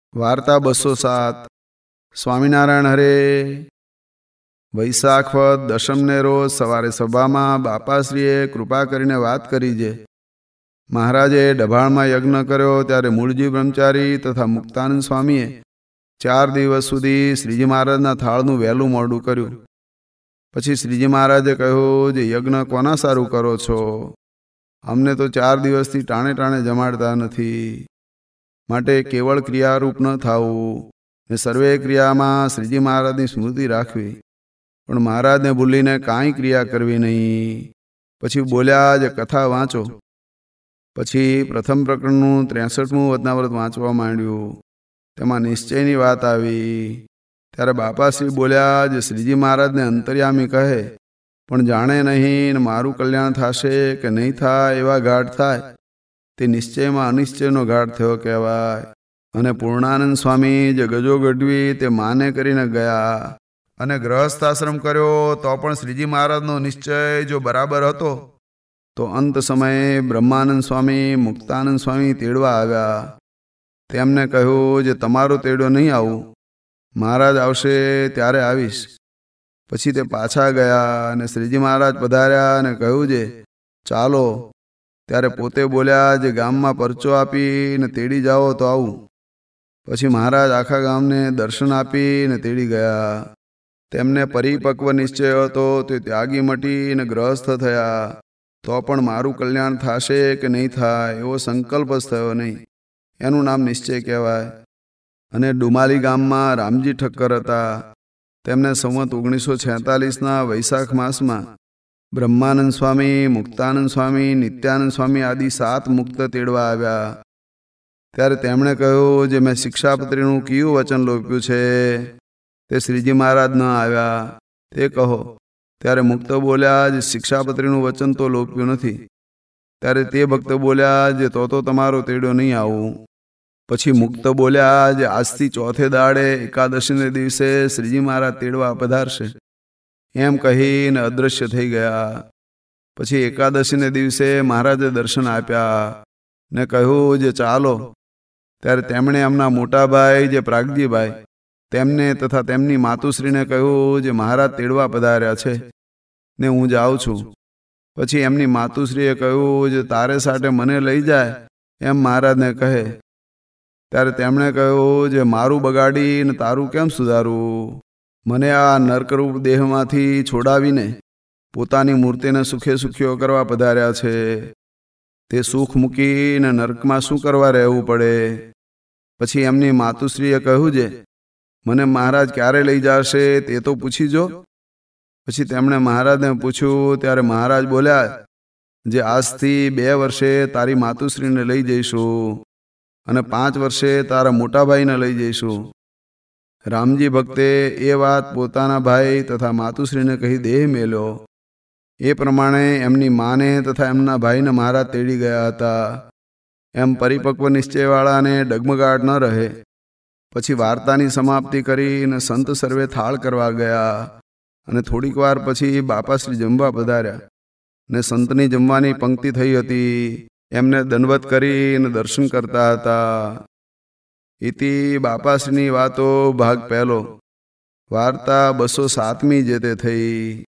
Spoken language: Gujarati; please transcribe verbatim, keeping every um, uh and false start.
વાર્તા બસો સાત. સ્વામિનારાયણ હરે. વૈશાખ વદ દશમને રોજ સવારે સભામાં બાપાશ્રીએ કૃપા કરીને વાત કરી છે. મહારાજે ડભાણમાં યજ્ઞ કર્યો ત્યારે મૂળજી બ્રહ્મચારી તથા મુક્તાનંદ સ્વામીએ ચાર દિવસ સુધી શ્રીજી મહારાજના થાળનું વહેલું મોડું કર્યું. પછી શ્રીજી મહારાજે કહ્યું, જે યજ્ઞ કોના સારું કરો છો? અમને તો ચાર દિવસથી ટાણે ટાણે જમાડતા નથી. માટે કેવળ ક્રિયારૂપ ન થવું ને સર્વે ક્રિયામાં શ્રીજી મહારાજની સ્મૃતિ રાખવી, પણ મહારાજને ભૂલીને કાંઈ ક્રિયા કરવી નહીં. પછી બોલ્યા, જે કથા વાંચો. પછી પ્રથમ પ્રકરણનું ત્રેસઠમું વચનાવ્રત વાંચવા માંડ્યું. તેમાં નિશ્ચયની વાત આવી. ત્યારે બાપાશ્રી બોલ્યા, જે શ્રીજી મહારાજને અંતર્યામી કહે પણ જાણે નહીં ને મારું કલ્યાણ થશે કે નહીં થાય એવા ગાઢ થાય, તે નિશ્ચયમાં અનિશ્ચયનો ગાઢ થયો કહેવાય. અને પૂર્ણાનંદ સ્વામી જે ગજો ગઢવી તે માને કરીને ગયા અને ગ્રહસ્થાશ્રમ કર્યો, તો પણ શ્રીજી મહારાજનો નિશ્ચય જો બરાબર હતો તો અંત સમયે બ્રહ્માનંદ સ્વામી મુક્તાનંદ સ્વામી તેડવા આવ્યા. તેમને કહ્યું, જે તમારો તેડો નહીં આવું, મહારાજ આવશે ત્યારે આવીશ. પછી તે પાછા ગયા અને શ્રીજી મહારાજ પધાર્યા અને કહ્યું, જે ચાલો. ત્યારે પોતે બોલ્યા, જે ગામમાં પરચો આપીને તેડી જાઓ તો આવું. પછી મહારાજ આખા ગામને દર્શન આપીને તેડી ગયા. તેમને પરિપક્વ નિશ્ચય હતો તે ત્યાગી મટીને ગ્રહસ્થ થયા, તો પણ મારું કલ્યાણ થશે કે નહીં થાય એવો સંકલ્પ જ થયો નહીં. એનું નામ નિશ્ચય કહેવાય. અને ડુમાલી ગામમાં રામજી ઠક્કર હતા. તેમને સંવત ઓગણીસો છેતાલીસના વૈશાખ માસમાં બ્રહ્માનંદ સ્વામી, મુક્તાનંદ સ્વામી, નિત્યાનંદ સ્વામી આદિ સાત મુક્ત તેડવા આવ્યા. ત્યારે તેમણે કહ્યું, જે મેં શિક્ષાપત્રીનું કયું વચન લોપ્યું છે તે શ્રીજી મહારાજ ન આવ્યા, તે કહો. ત્યારે મુક્ત બોલ્યા, જે શિક્ષાપત્રીનું વચન તો લોપ્યું નથી. ત્યારે તે ભક્ત બોલ્યા, જે તો તો તમારો તેડો નહીં આવું. પછી મુક્ત બોલ્યા, જે આજથી ચોથે દાડે એકાદશીને દિવસે શ્રીજી મહારાજ તેડવા પધારશે. એમ કહીને અદૃશ્ય થઈ ગયા. પછી એકાદશીને દિવસે મહારાજે દર્શન આપ્યા ને કહ્યું, જે ચાલો. ત્યારે તેમણે એમના મોટા ભાઈ જે પ્રાગજીભાઈ તેમને તથા તેમની માતુશ્રીને કહ્યું, જે મહારાજ તેડવા પધાર્યા છે ને હું જાઉં છું. પછી એમની માતુશ્રીએ કહ્યું, જે તારે સાથે મને લઈ જાય એમ મહારાજને કહે. ત્યારે તેમણે કહ્યું, જે મારું બગાડીને તારું કેમ સુધારવું? મને આ નર્કરૂપ દેહમાંથી છોડાવીને પોતાની મૂર્તિને સુખે સુખ્યો કરવા પધાર્યા છે. તે સુખ મૂકીને નર્કમાં શું કરવા રહેવું પડે? પછી એમની માતુશ્રીએ કહ્યું, જે મને મહારાજ ક્યારે લઈ જશે તે તો પૂછી જો. પછી તેમણે મહારાજને પૂછ્યું. ત્યારે મહારાજ બોલ્યા, જે આજથી બે વર્ષે તારી માતુશ્રીને લઈ જઈશું અને પાંચ વર્ષે તારા મોટા ભાઈને લઈ જઈશું. રામજી ભક્તે એ વાત પોતાના ભાઈ તથા માતુશ્રીને કહી દેહ મેલ્યો. એ પ્રમાણે એમની માને તથા એમના ભાઈને મહારાજ તેડી ગયા હતા. એમ પરિપક્વ નિશ્ચયવાળાને ડગમગાટ ન રહે. પછી વાર્તાની સમાપ્તિ કરીને સંત સર્વે થાળ કરવા ગયા અને થોડીક વાર પછી બાપાશ્રી જમવા પધાર્યા ને સંતની જમવાની પંક્તિ થઈ હતી. એમને દંડવત કરીને દર્શન કરતા હતા. ઇતિ બાપાશ્રીની વાતો ભાગ પહેલો. વાર્તા બસો સાતમી જે તે થઈ.